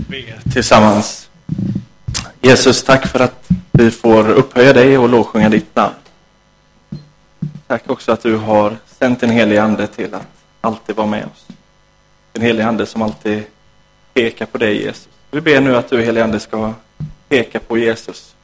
be tillsammans. Jesus, tack för att vi får upphöja dig och lovsjunga ditt namn. Tack också att du har sänt en helig ande till att alltid vara med oss. En helig ande som alltid pekar på dig, Jesus. Vi ber nu att du, helig ande, ska peka på Jesus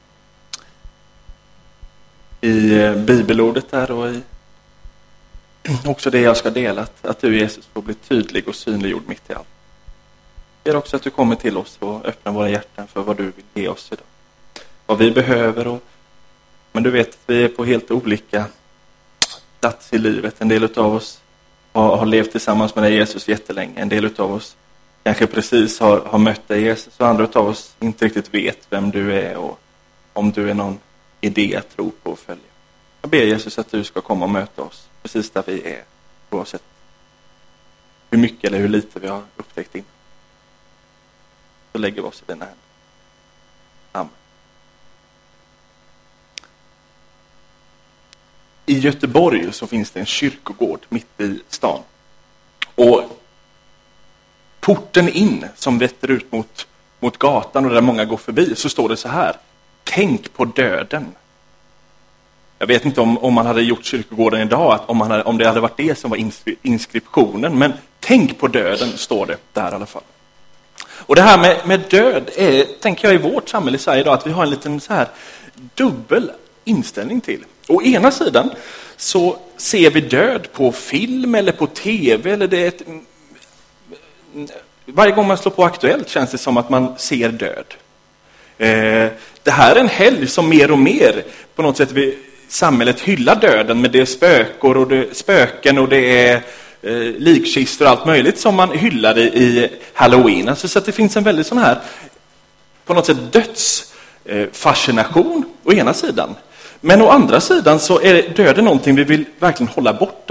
i bibelordet där och i också det jag ska dela, att du, Jesus, får bli tydlig och synliggjord mitt i allt. Jag ber också att du kommer till oss och öppnar våra hjärtan för vad du vill ge oss idag. Vad vi behöver. Men du vet att vi är på helt olika plats i livet. En del av oss har levt tillsammans med dig, Jesus, jättelänge. En del av oss kanske precis har mött dig, Jesus. Och andra av oss inte riktigt vet vem du är och om du är någon idé att tro på och följa. Jag ber, Jesus, att du ska komma och möta oss precis där vi är. Oavsett hur mycket eller hur lite vi har upptäckt innan. Så lägger vi oss i dina händer. Amen. I Göteborg så finns det en kyrkogård mitt i stan. Och porten in som vetter ut mot gatan och där många går förbi, så står det så här: tänk på döden. Jag vet inte om man hade gjort kyrkogården idag, om det hade varit det som var inskriptionen, men tänk på döden står det där i alla fall. Och det här med död är, tänker jag, i vårt samhälle i Sverige idag, att vi har en liten så här dubbel inställning till. Å ena sidan så ser vi död på film eller på tv, eller det är varje gång man slår på Aktuellt känns det som att man ser död. Det här är en helg som mer och mer på något sätt samhället hyllar döden, med det spökor och det spöken och det är likkistor och allt möjligt som man hyllar i Halloween. Alltså, så att det finns en väldigt sån här på något sätt dödsfascination å ena sidan. Men å andra sidan så är döden någonting vi vill verkligen hålla borta.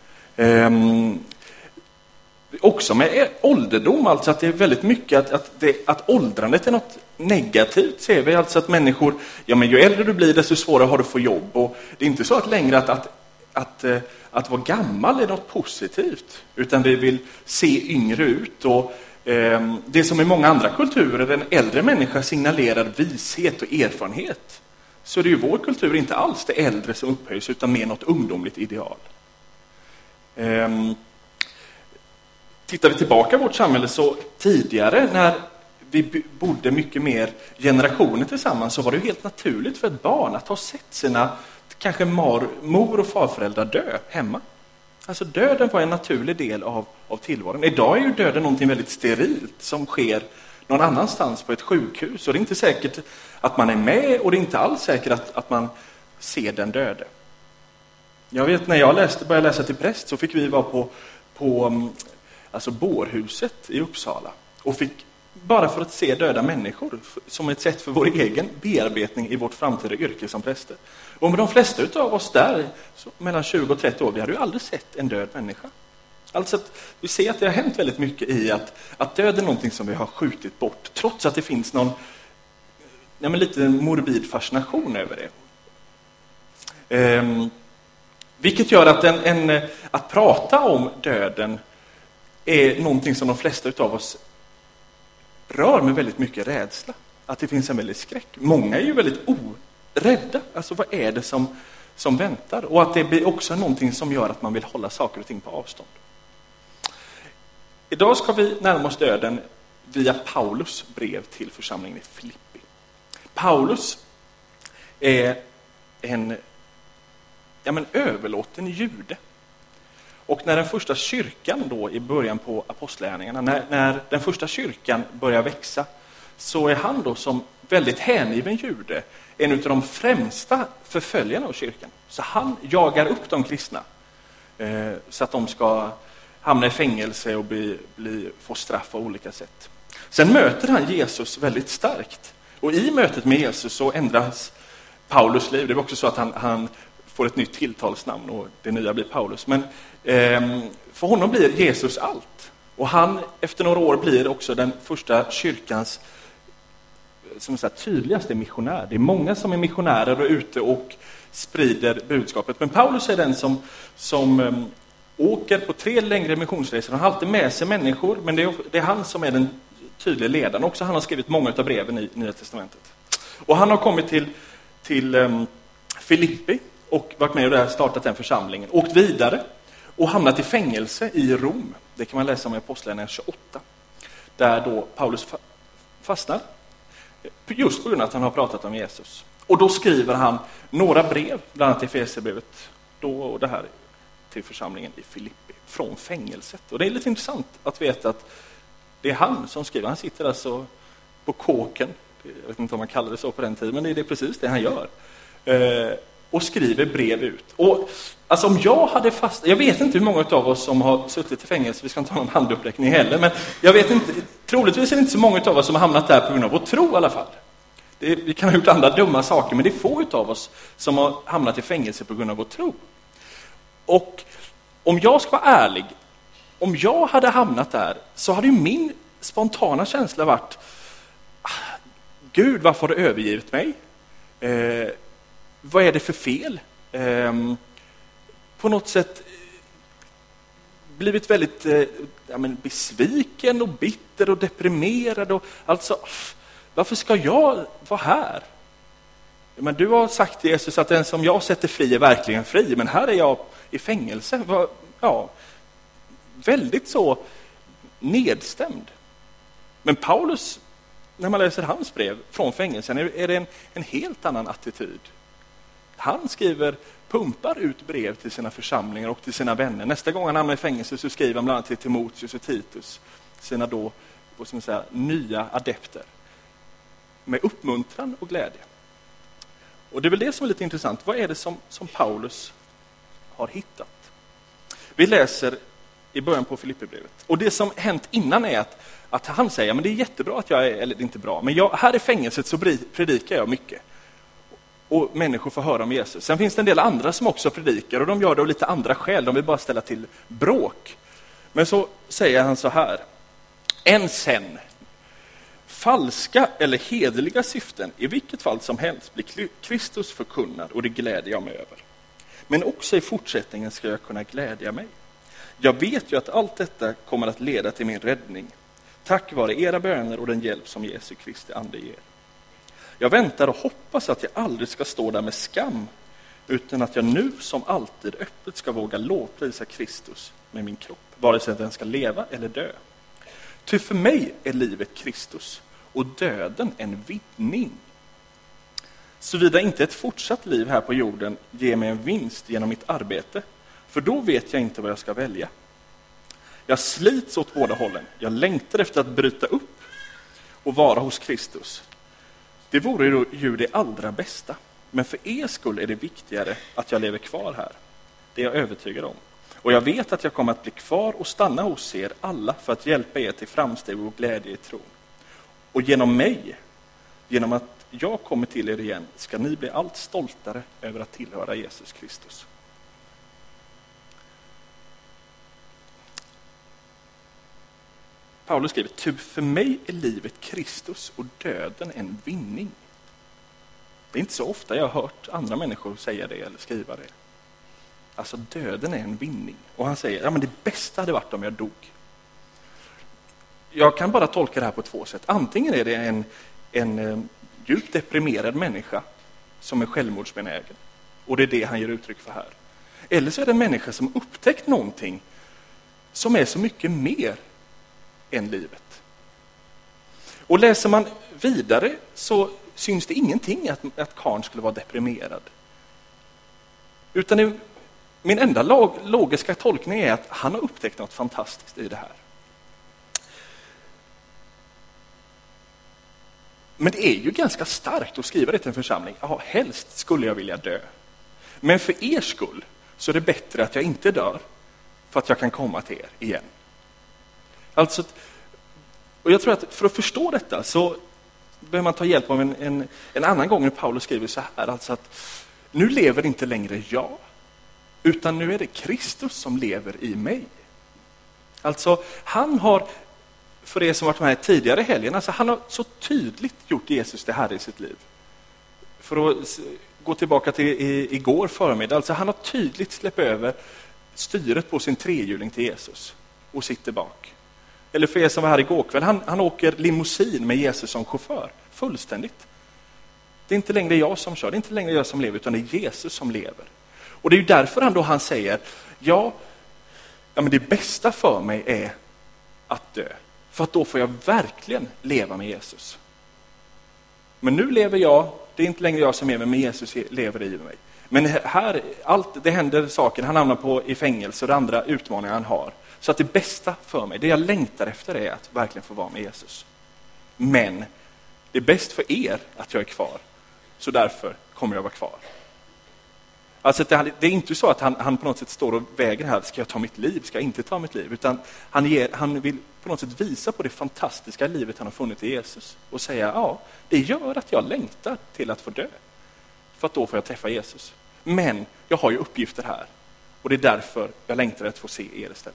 Också med ålderdom, alltså att det är väldigt mycket att åldrandet är något negativt, ser vi. Alltså att människor, men ju äldre du blir desto svårare har du att få jobb. Och det är inte så att längre att vara gammal är något positivt, utan vi vill se yngre ut. Och det som i många andra kulturer en äldre människa signalerar vishet och erfarenhet, så är det ju vår kultur inte alls det äldre som upphöjs, utan mer något ungdomligt ideal. Tittar vi tillbaka i vårt samhälle, så tidigare när vi bodde mycket mer generationer tillsammans, så var det ju helt naturligt för ett barn att ha sett sina kanske mor- och farföräldrar dö hemma. Alltså döden var en naturlig del av tillvaron. Idag är ju döden någonting väldigt sterilt som sker någon annanstans på ett sjukhus. Och det är inte säkert att man är med, och det är inte alls säkert att man ser den döde. Jag vet, när jag började läsa till präst, så fick vi vara på bårhuset i Uppsala. Och fick, bara för att se döda människor, som ett sätt för vår egen bearbetning i vårt framtida yrke som präster. Och med de flesta av oss där, mellan 20 och 30 år, vi hade ju aldrig sett en död människa. Alltså att vi ser att det har hänt väldigt mycket i att död är någonting som vi har skjutit bort, trots att det finns någon lite morbid fascination över det. Vilket gör att att prata om döden är någonting som de flesta av oss rör med väldigt mycket rädsla. Att det finns en väldigt skräck. Många är ju väldigt rädda. Alltså vad är det som väntar? Och att det blir också någonting som gör att man vill hålla saker och ting på avstånd. Idag ska vi närma oss döden via Paulus brev till församlingen i Filippi. Paulus är en överlåten jude. Och när den första kyrkan då i början på apostlagärningarna, när den första kyrkan börjar växa, så är han då som väldigt hängiven jude en av de främsta förföljarna av kyrkan. Så han jagar upp de kristna så att de ska hamna i fängelse och få straff av olika sätt. Sen möter han Jesus väldigt starkt. Och i mötet med Jesus så ändras Paulus liv. Det är också så att han får ett nytt tilltalsnamn, och det nya blir Paulus. Men för honom blir Jesus allt. Och han efter några år blir också den första kyrkans tydligaste missionär. Det är många som är missionärer och ute och sprider budskapet. Men Paulus är den som åker på 3 längre missionsresor. Han har alltid med sig människor, men det är han som är den tydlig ledare. Också han har skrivit många av breven i Nya testamentet. Och han har kommit till Filippi och varit med och startat den församlingen. Åkt vidare och hamnat i fängelse i Rom. Det kan man läsa om i Apostlagärningarna 28. Där då Paulus fastnar. Just på grund av att han har pratat om Jesus. Och då skriver han några brev, bland annat i Efesierbrevet då och det här till församlingen i Filippi från fängelset. Och det är lite intressant att veta att det är han som skriver. Han sitter alltså på kåken, jag vet inte om man kallar det så på den tiden, men det är precis det han gör. Och skriver brev ut. Och alltså om jag hade jag vet inte hur många av oss som har suttit i fängelse, vi ska inte ha någon handuppräckning heller, men jag vet inte, troligtvis är det inte så många av oss som har hamnat där på grund av vår tro i alla fall. Vi kan ha gjort andra dumma saker, men det är få av oss som har hamnat i fängelse på grund av vår tro. Och om jag ska vara ärlig, om jag hade hamnat där så hade ju min spontana känsla varit: Gud, varför har du övergivit mig? Vad är det för fel? På något sätt blivit väldigt besviken och bitter och deprimerad. Och, alltså, varför ska jag vara här? Men du har sagt till Jesus att den som jag sätter fri är verkligen fri. Men här är jag i fängelse. Ja, väldigt så nedstämd. Men Paulus, när man läser hans brev från fängelsen, är det en helt annan attityd. Han pumpar ut brev till sina församlingar och till sina vänner. Nästa gång han hamnar i fängelse så skriver han bland annat till Timoteus och Titus, sina då, vad ska man säga, nya adepter. Med uppmuntran och glädje. Och det är väl det som är lite intressant. Vad är det som Paulus har hittat? Vi läser i början på Filippibrevet. Och det som hänt innan är att han säger, men det är jättebra att jag är, eller det är inte bra, men här i fängelset så predikar jag mycket. Och människor får höra om Jesus. Sen finns det en del andra som också predikar, och de gör det av lite andra skäl. De vill bara ställa till bråk. Men så säger han så här: än sen, falska eller hederliga syften, i vilket fall som helst, blir Kristus förkunnad, och det glädjer jag mig över. Men också i fortsättningen ska jag kunna glädja mig. Jag vet ju att allt detta kommer att leda till min räddning, tack vare era böner och den hjälp som Jesu Kristi ande ger. Jag väntar och hoppas att jag aldrig ska stå där med skam, utan att jag nu som alltid öppet ska våga lovprisa Kristus med min kropp, vare sig den ska leva eller dö. Ty för mig är livet Kristus och döden en vinning. Såvida inte ett fortsatt liv här på jorden ger mig en vinst genom mitt arbete, för då vet jag inte vad jag ska välja. Jag slits åt båda hållen. Jag längtar efter att bryta upp och vara hos Kristus. Det vore ju det allra bästa. Men för er skull är det viktigare att jag lever kvar här. Det är jag övertygad om. Och jag vet att jag kommer att bli kvar och stanna hos er alla för att hjälpa er till framsteg och glädje i tron. Och genom mig, genom att jag kommer till er igen, ska ni bli allt stoltare över att tillhöra Jesus Kristus. Paulus skriver: ty för mig är livet Kristus och döden en vinning. Det är inte så ofta jag har hört andra människor säga det eller skriva det. Alltså döden är en vinning. Och han säger, men det bästa hade varit om jag dog. Jag kan bara tolka det här på två sätt. Antingen är det en djupt deprimerad människa som är självmordsbenägen. Och det är det han ger uttryck för här. Eller så är det en människa som upptäckt någonting som är så mycket mer än livet. Och läser man vidare så syns det ingenting att karln skulle vara deprimerad. Utan min enda logiska tolkning är att han har upptäckt något fantastiskt i det här. Men det är ju ganska starkt att skriva det till en församling. Ja, helst skulle jag vilja dö. Men för er skull så är det bättre att jag inte dör, för att jag kan komma till er igen. Alltså, och jag tror att för att förstå detta så behöver man ta hjälp av en annan gång när Paulus skriver så här. Alltså att nu lever inte längre jag, utan nu är det Kristus som lever i mig. Alltså han har, för er som varit med tidigare i helgen, alltså han har så tydligt gjort Jesus det här i sitt liv. För att gå tillbaka till igår förmiddag, alltså han har tydligt släppt över styret på sin trehjuling till Jesus och sitter bak. Eller för er som var här igår kväll, han åker limousin med Jesus som chaufför. Fullständigt. Det är inte längre jag som kör, det är inte längre jag som lever, utan det är Jesus som lever. Och det är ju därför han säger, ja men det bästa för mig är att dö. För att då får jag verkligen leva med Jesus. Men nu lever jag, det är inte längre jag som lever, men Jesus lever i mig. Men här, det händer saker, han hamnar i fängelse och det andra utmaningar han har. Så att det bästa för mig, det jag längtar efter är att verkligen få vara med Jesus. Men det är bäst för er att jag är kvar. Så därför kommer jag vara kvar. Alltså det är inte så att han på något sätt står och väger här, ska jag ta mitt liv, ska jag inte ta mitt liv? Utan han vill på något sätt visa på det fantastiska livet han har funnit i Jesus. Och säga, ja, det gör att jag längtar till att få dö. För att då får jag träffa Jesus. Men jag har ju uppgifter här. Och det är därför jag längtar att få se er istället.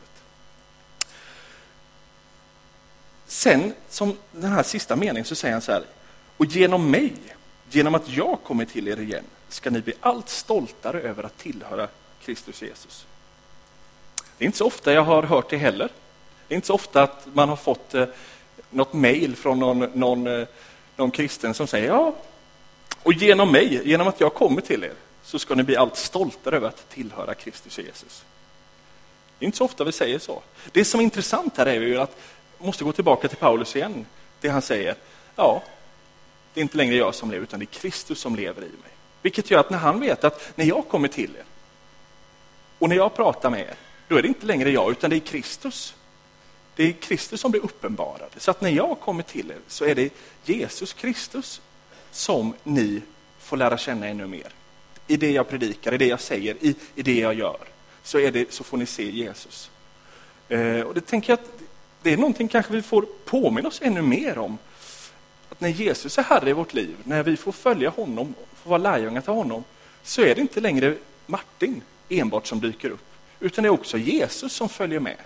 Sen, som den här sista meningen, så säger han så här: och genom mig, genom att jag kommer till er igen, ska ni bli allt stoltare över att tillhöra Kristus Jesus. Det är inte så ofta jag har hört det heller. Det är inte så ofta att man har fått något mejl från någon kristen som säger, ja, och genom mig, genom att jag kommer till er, så ska ni bli allt stoltare över att tillhöra Kristus Jesus. Det är inte så ofta vi säger så. Det som är intressant här är ju att måste gå tillbaka till Paulus igen. Det han säger, ja, det är inte längre jag som lever, utan det är Kristus som lever i mig. Vilket gör att när han vet att när jag kommer till er och när jag pratar med er, då är det inte längre jag, utan det är Kristus. Det är Kristus som blir uppenbarad. Så att när jag kommer till er så är det Jesus Kristus som ni får lära känna ännu mer. I det jag predikar, i det jag säger, i det jag gör, så får ni se Jesus. Och det tänker jag att det är någonting kanske vi får påminna oss ännu mer om. Att när Jesus är Herre i vårt liv, när vi får följa honom, får vara lärjungar till honom, så är det inte längre Martin enbart som dyker upp, utan det är också Jesus som följer med.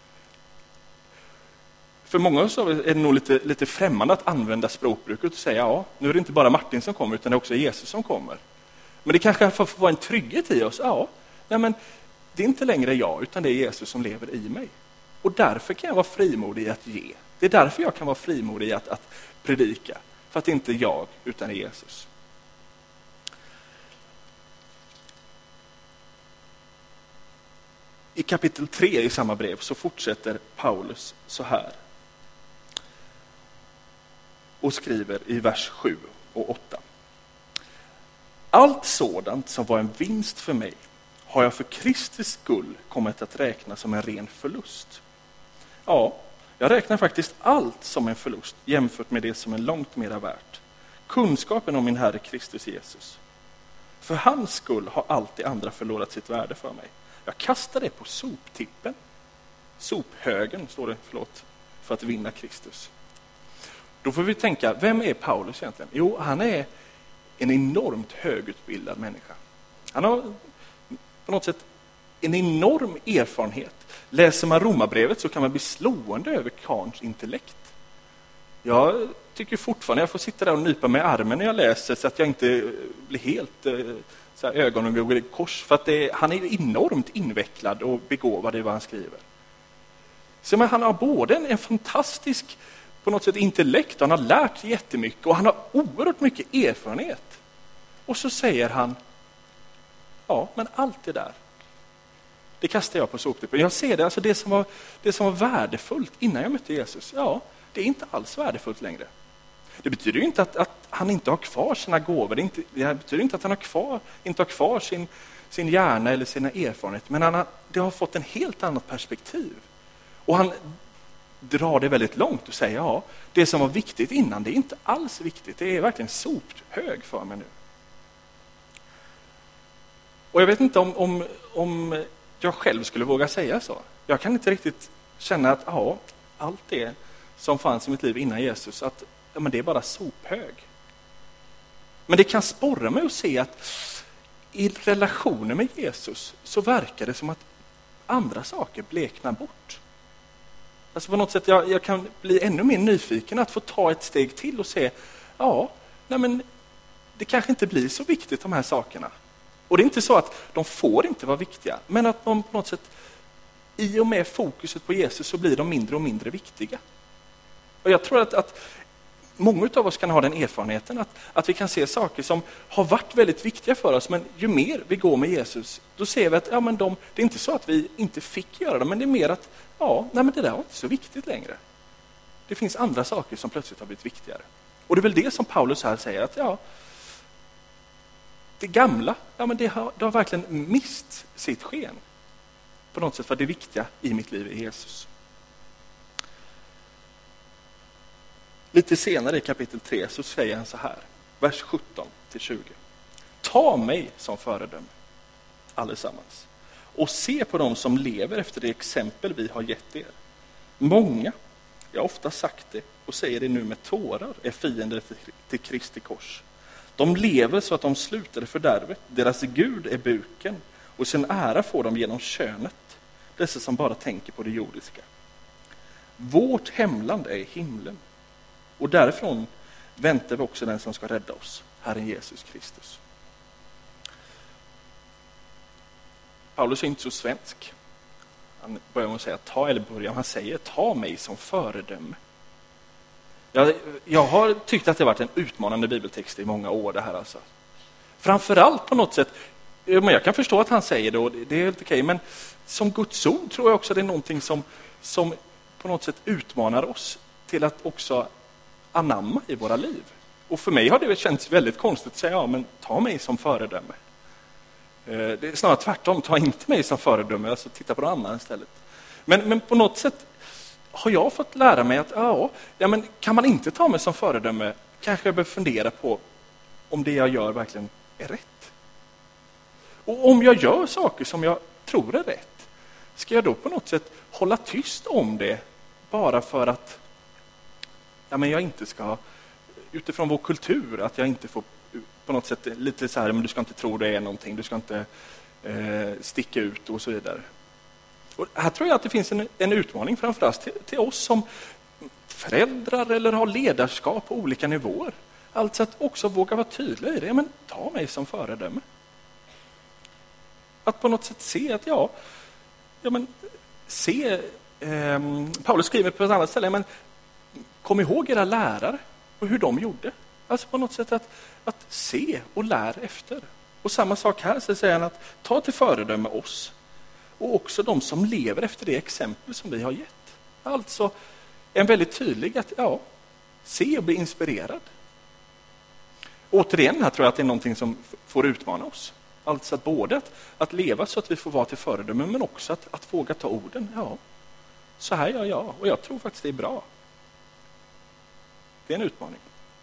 För många av oss är det nog lite främmande att använda språkbruket och säga, ja, nu är det inte bara Martin som kommer, utan det är också Jesus som kommer. Men det kanske får vara en trygghet i oss. Ja, nej, men det är inte längre jag, utan det är Jesus som lever i mig. Och därför kan jag vara frimodig i att ge. Det är därför jag kan vara frimodig i att predika. För att det inte är jag, utan det är Jesus. I kapitel 3 i samma brev så fortsätter Paulus så här. Och skriver i vers 7 och 8. Allt sådant som var en vinst för mig har jag för Kristi skull kommit att räkna som en ren förlust. Ja, jag räknar faktiskt allt som en förlust jämfört med det som är långt mera värt. Kunskapen om min Herre Kristus Jesus. För hans skull har allt det andra förlorat sitt värde för mig. Jag kastar det på soptippen. Sophögen, står det, för att vinna Kristus. Då får vi tänka, vem är Paulus egentligen? Jo, han är en enormt högutbildad människa. Han har på något sätt en enorm erfarenhet. Läser man Romarbrevet så kan man bli slående över Karns intellekt. Jag tycker fortfarande jag får sitta där och nypa med armen när jag läser så att jag inte blir helt så här, ögonen går i kors. För att han är enormt invecklad och begåvad i vad han skriver. Så men han har både en fantastisk på något sätt intellekt, han har lärt jättemycket och han har oerhört mycket erfarenhet. Och så säger han, ja, men allt det där, det kastar jag på soptippen. Jag ser det, alltså det som var värdefullt innan jag mötte Jesus, ja, det är inte alls värdefullt längre. Det betyder ju inte att han inte har kvar sina gåvor, det betyder inte att han inte har kvar sin hjärna eller sina erfarenheter, men det har fått en helt annat perspektiv. Och han drar det väldigt långt och säger, ja, det som var viktigt innan, det är inte alls viktigt. Det är verkligen sophög för mig nu. Och jag vet inte om jag själv skulle våga säga så. Jag kan inte riktigt känna att allt det som fanns i mitt liv innan Jesus, att men det är bara sophög. Men det kan sporra mig att se att i relationen med Jesus så verkar det som att andra saker bleknar bort. Alltså på något sätt jag kan bli ännu mer nyfiken att få ta ett steg till och se, men det kanske inte blir så viktigt de här sakerna. Och det är inte så att de får inte vara viktiga, men att de på något sätt i och med fokuset på Jesus så blir de mindre och mindre viktiga. Och jag tror att många av oss kan ha den erfarenheten att vi kan se saker som har varit väldigt viktiga för oss, men ju mer vi går med Jesus, då ser vi att det är inte så att vi inte fick göra det, men det är mer att men det där var inte så viktigt längre. Det finns andra saker som plötsligt har blivit viktigare. Och det är väl det som Paulus här säger, att det gamla, det har verkligen mist sitt sken. På något sätt för det viktiga i mitt liv är Jesus. Lite senare i kapitel 3 så säger han så här, vers 17-20. Ta mig som föredöme, allesammans. Och se på dem som lever efter det exempel vi har gett er. Många, jag har ofta sagt det och säger det nu med tårar, är fiender till Kristi kors. De lever så att de slutar i fördärvet. Deras Gud är buken och sin ära får de genom könet. Dessa som bara tänker på det jordiska. Vårt hemland är himlen. Och därifrån väntar vi också den som ska rädda oss, Herren Jesus Kristus. Paulus är inte så svensk. Han börjar med att säga han säger ta mig som föredöme. Jag har tyckt att det har varit en utmanande bibeltext i många år det här alltså. Framförallt på något sätt, men jag kan förstå att han säger det och det är helt okej, men som Guds ord tror jag också det är någonting som på något sätt utmanar oss till att också anamma i våra liv. Och för mig har det känts väldigt konstigt att säga men ta mig som föredöme. Det är snarare tvärtom, ta inte mig som föredöme, alltså titta på någon annan istället. Men på något sätt har jag fått lära mig att men kan man inte ta mig som föredöme, kanske jag behöver fundera på om det jag gör verkligen är rätt. Och om jag gör saker som jag tror är rätt, ska jag då på något sätt hålla tyst om det bara för att men jag inte ska, utifrån vår kultur, att jag inte får på något sätt lite så här, men du ska inte tro det är någonting, du ska inte sticka ut och så vidare. Och här tror jag att det finns en utmaning framförallt till oss som föräldrar eller har ledarskap på olika nivåer. Alltså att också våga vara tydlig i det, men ta mig som föredöme. Att på något sätt se att Paulus skriver på ett annat ställe, men kom ihåg era lärare och hur de gjorde. Alltså på något sätt att se och lära efter. Och samma sak här så säger han att ta till föredöme oss och också de som lever efter det exempel som vi har gett. Alltså en väldigt tydlig att se och bli inspirerad. Återigen här tror jag att det är någonting som får utmana oss. Alltså att både att leva så att vi får vara till föredöme, men också att våga ta orden. Så här gör jag och jag tror faktiskt det är bra. Det är en utmaning.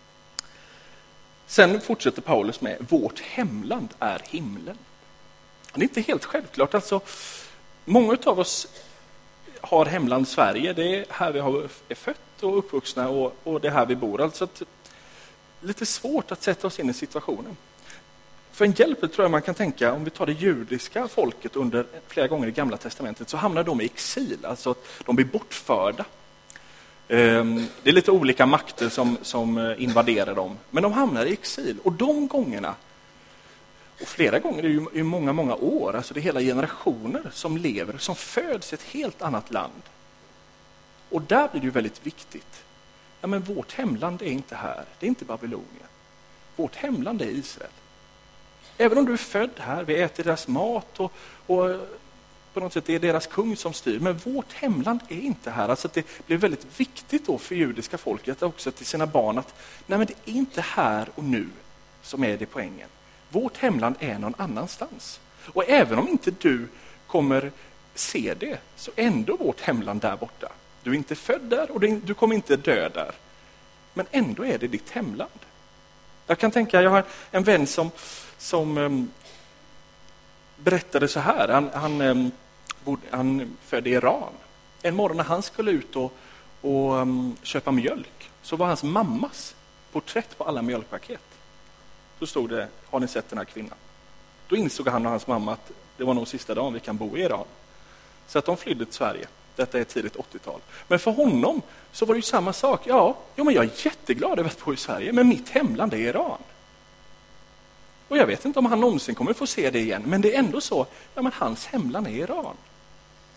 Sen fortsätter Paulus med vårt hemland är himlen. Det är inte helt självklart. Alltså, många av oss har hemland Sverige. Det är här vi är fött och uppvuxna och det är här vi bor. Alltså lite svårt att sätta oss in i situationen. För en hjälp tror jag man kan tänka, om vi tar det judiska folket under flera gånger i Gamla testamentet, så hamnar de i exil. Alltså att de blir bortförda. Det är lite olika makter som invaderar dem. Men de hamnar i exil. Och de gångerna, och flera gånger är det ju många, många år, alltså det är hela generationer som lever, som föds i ett helt annat land. Och där blir det ju väldigt viktigt. Men vårt hemland är inte här, det är inte Babylonien. Vårt hemland är Israel. Även om du är född här, vi äter deras mat och på något sätt det är deras kung som styr. Men vårt hemland är inte här. Alltså det blir väldigt viktigt då för judiska folket också till sina barn att men det är inte här och nu som är det poängen. Vårt hemland är någon annanstans. Och även om inte du kommer se det, så ändå vårt hemland där borta. Du är inte född där och du kommer inte dö där. Men ändå är det ditt hemland. Jag kan tänka, jag har en vän som berättade så här. Han födde i Iran. En morgon när han skulle ut och köpa mjölk, så var hans mammas porträtt på alla mjölkpaket. Då stod det, har ni sett den här kvinnan? Då insåg han och hans mamma att det var nog sista dagen vi kan bo i Iran. Så att de flydde till Sverige. Detta är tidigt 80-tal. Men för honom så var det ju samma sak. Men jag är jätteglad över att bo i Sverige, men mitt hemland är Iran. Och jag vet inte om han någonsin kommer få se det igen, men det är ändå så, men hans hemland är Iran.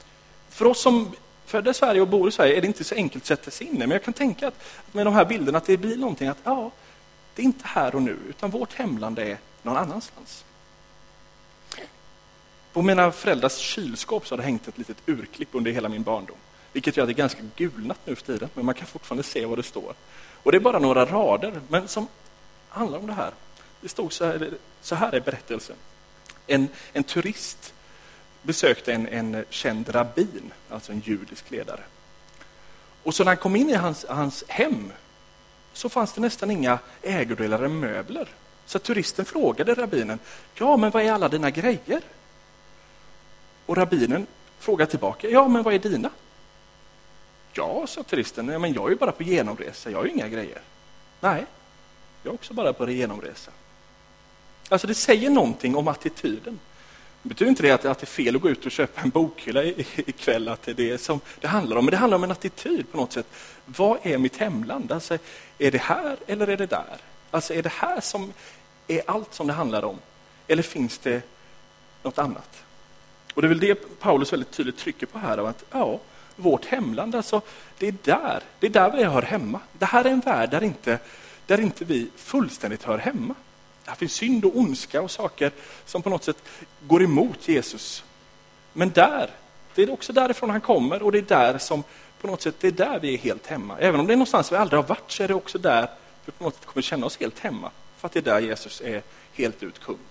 För oss som födda i Sverige och bor i Sverige är det inte så enkelt att sätta sig in i. Men jag kan tänka att med de här bilderna att det blir någonting att det är inte här och nu, utan vårt hemland är någon annanstans. På mina föräldrars kylskåp så har det hängt ett litet urklipp under hela min barndom. Vilket gör att det är ganska gulnat nu för tiden, men man kan fortfarande se vad det står. Och det är bara några rader, men som handlar om det här. Det stod så här är berättelsen. En turist besökte en känd rabbin, alltså en judisk ledare. Och så när han kom in i hans hem så fanns det nästan inga ägodelar eller möbler. Så turisten frågade rabbinen, men vad är alla dina grejer? Och rabbinen frågade tillbaka, men vad är dina? Ja, sa turisten, men jag är ju bara på genomresa, jag har ju inga grejer. Nej, jag är också bara på genomresa. Alltså det säger någonting om attityden. Det betyder inte det att det är fel att gå ut och köpa en bokhylla ikväll, att det är det som det handlar om. Men det handlar om en attityd på något sätt. Vad är mitt hemland? Alltså, är det här eller är det där? Alltså är det här som är allt som det handlar om? Eller finns det något annat? Och det är väl det Paulus väldigt tydligt trycker på här. Att vårt hemland, alltså, det är där vi hör hemma. Det här är en värld där inte vi fullständigt hör hemma. Det finns synd och ondska och saker som på något sätt går emot Jesus. Men det är också därifrån han kommer, och det är där som på något sätt, det är där vi är helt hemma. Även om det är någonstans vi aldrig har varit, så är det också där vi på något sätt kommer känna oss helt hemma. För att det är där Jesus är helt ut kung.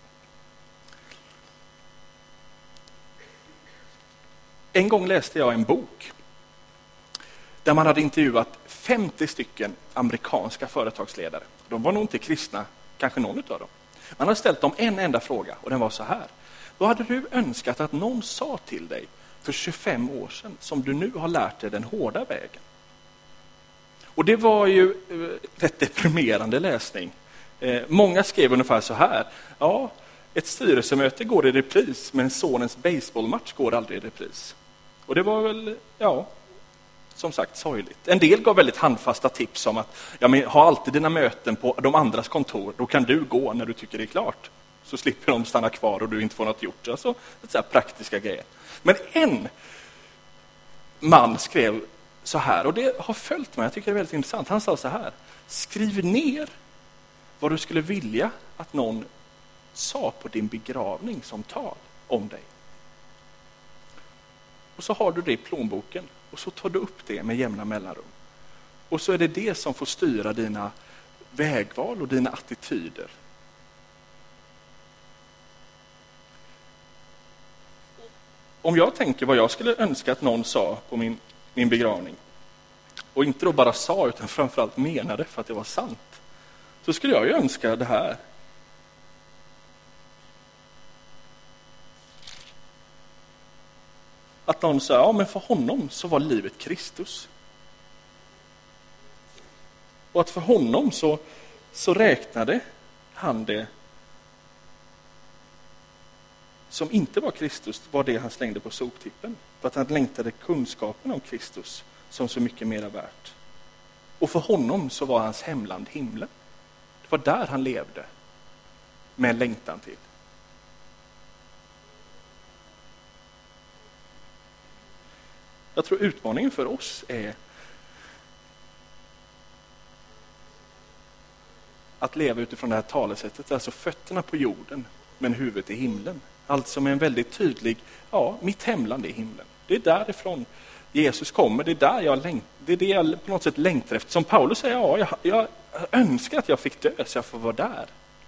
En gång läste jag en bok där man hade intervjuat 50 stycken amerikanska företagsledare. De var nog inte kristna, kanske någon av dem. Man hade ställt dem en enda fråga, och den var så här. Vad hade du önskat att någon sa till dig för 25 år sedan som du nu har lärt dig den hårda vägen? Och det var ju rätt deprimerande läsning. Många skrev ungefär så här. Ett styrelsemöte går i repris, men sonens baseballmatch går aldrig i repris. Och det var väl, som sagt, sorgligt. En del gav väldigt handfasta tips om att ha alltid dina möten på de andras kontor. Då kan du gå när du tycker det är klart. Så slipper de stanna kvar och du inte får något gjort. Alltså, så här praktiska grejer. Men en man skrev så här, och det har följt mig. Jag tycker det är väldigt intressant. Han sa så här. Skriv ner vad du skulle vilja att någon sa på din begravning som tal om dig. Och så har du det i plånboken. Och så tar du upp det med jämna mellanrum. Och så är det som får styra dina vägval och dina attityder. Om jag tänker vad jag skulle önska att någon sa på min begravning, och inte då bara sa utan framförallt menade för att det var sant, så skulle jag ju önska det här. Att någon sa, men för honom så var livet Kristus. Och att för honom så räknade han det som inte var Kristus, var det han slängde på soptippen. För att han längtade kunskapen om Kristus som så mycket mer värt. Och för honom så var hans hemland himlen. Det var där han levde med en längtan till. Jag tror utmaningen för oss är att leva utifrån det här talesättet, alltså fötterna på jorden men huvudet i himlen. Alltså med en väldigt tydlig, mitt hemland är himlen. Det är därifrån Jesus kommer, det är det jag på något sätt längtar efter. Som Paulus säger, jag önskar att jag fick dö så jag får vara där.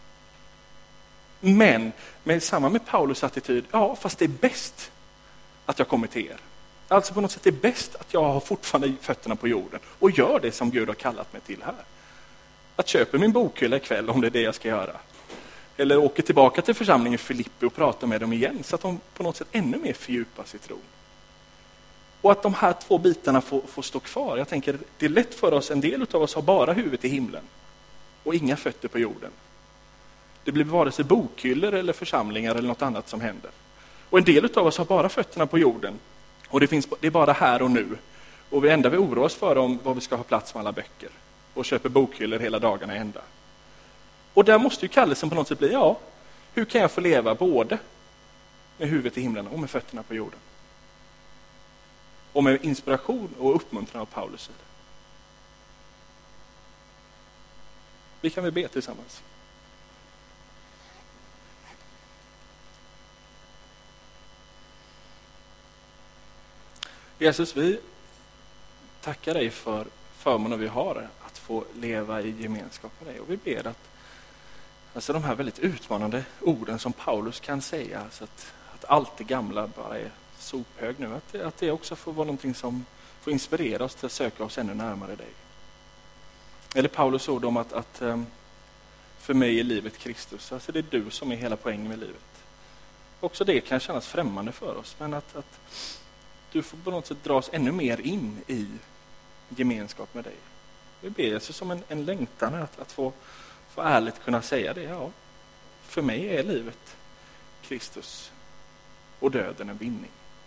Men med samma med Paulus attityd, fast det är bäst att jag kommer till er. Alltså på något sätt är det bäst att jag har fortfarande fötterna på jorden och gör det som Gud har kallat mig till här. Att köpa min bokhylla ikväll om det är det jag ska göra. Eller åker tillbaka till församlingen Filippi och pratar med dem igen så att de på något sätt ännu mer fördjupar sitt tro. Och att de här två bitarna får stå kvar. Jag tänker, det är lätt för oss, en del av oss har bara huvudet i himlen och inga fötter på jorden. Det blir vare sig bokhyllor eller församlingar eller något annat som händer. Och en del av oss har bara fötterna på jorden. Och det är bara här och nu. Och vi oroar oss för om vad vi ska ha plats med alla böcker. Och köper bokhyllor hela dagarna ända. Och där måste ju kallelsen på något sätt bli, hur kan jag få leva både med huvudet i himlen och med fötterna på jorden? och med inspiration och uppmuntran av Paulus sida. Vi kan väl be tillsammans. Jesus, vi tackar dig för förmånen vi har att få leva i gemenskap med dig. Och vi ber att alltså de här väldigt utmanande orden som Paulus kan säga, alltså att allt det gamla bara är sophög nu, att det också får vara någonting som får inspirera oss till att söka oss ännu närmare dig. Eller Paulus ord om att för mig är livet Kristus, alltså det är du som är hela poängen med livet. Också det kan kännas främmande för oss, men att du får på något sätt dras ännu mer in i gemenskap med dig. Vi ber Jesus som en längtan att få ärligt kunna säga det. Ja, för mig är livet Kristus och döden en vinning.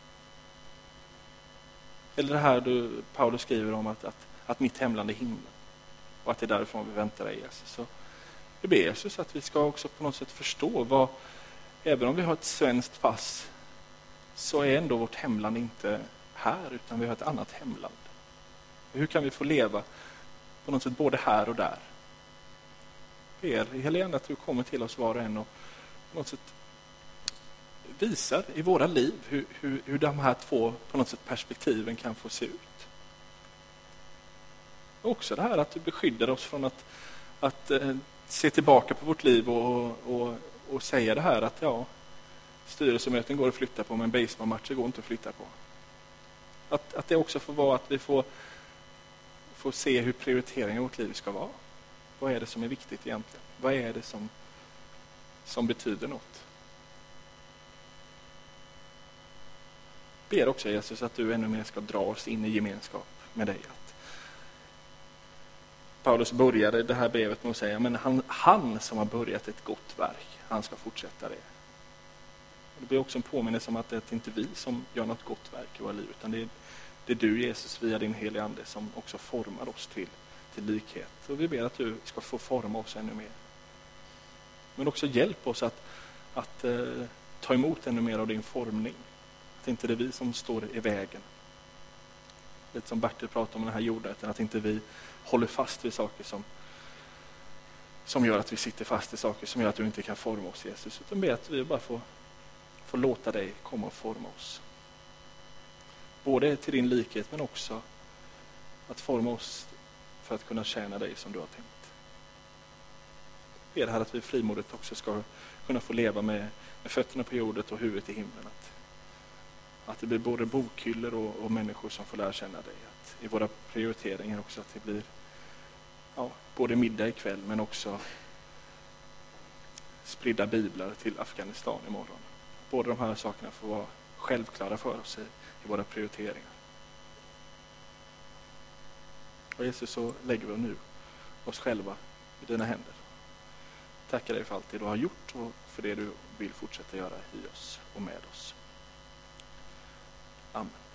Eller det här Paulus skriver om att mitt hemland är himlen och att det är därifrån vi väntar dig, Jesus. Så vi ber Jesus att vi ska också på något sätt förstå vad, även om vi har ett svenskt pass, så är ändå vårt hemland inte här, utan vi har ett annat hemland. Hur kan vi få leva på något sätt både här och där? Ber Helena att du kommer till oss var och en och på något sätt visar i våra liv hur de här två på något sätt perspektiven kan få se ut. Och också det här att du beskyddar oss från att se tillbaka på vårt liv och säga det här att ja, styrelsemöten går att flytta på, men baseballmatcher går inte att flytta på. Att det också får vara att vi får se hur prioriteringen i vårt liv ska vara. Vad är det som är viktigt egentligen? Vad är det som betyder något? Ber också Jesus att du ännu mer ska dra oss in i gemenskap med dig. Paulus började det här brevet med att säga, men han som har börjat ett gott verk, han ska fortsätta det. Och det blir också en påminnelse om att det är inte vi som gör något gott verk i våra liv, utan det är du, Jesus, via din heliga ande som också formar oss till likhet. Och vi ber att du ska få forma oss ännu mer. Men också hjälp oss att ta emot ännu mer av din formning. Att inte det är vi som står i vägen. Lite som Bertil pratade om den här jordnöten, att inte vi håller fast vid saker som gör att vi sitter fast i saker som gör att du inte kan forma oss, Jesus. Utan ber att vi bara får låta dig komma och forma oss. Både till din likhet, men också att forma oss för att kunna tjäna dig som du har tänkt. Ber här att vi frimodigt också ska kunna få leva med fötterna på jordet och huvudet i himlen. Att det blir både bokhyllor och människor som får lära känna dig. Att i våra prioriteringar också att det blir både middag ikväll, men också spridda biblar till Afghanistan imorgon. Båda de här sakerna får vara självklara för oss i våra prioriteringar. Och Jesus, så lägger vi nu oss själva i dina händer. Tackar dig för allt det du har gjort och för det du vill fortsätta göra i oss och med oss. Amen.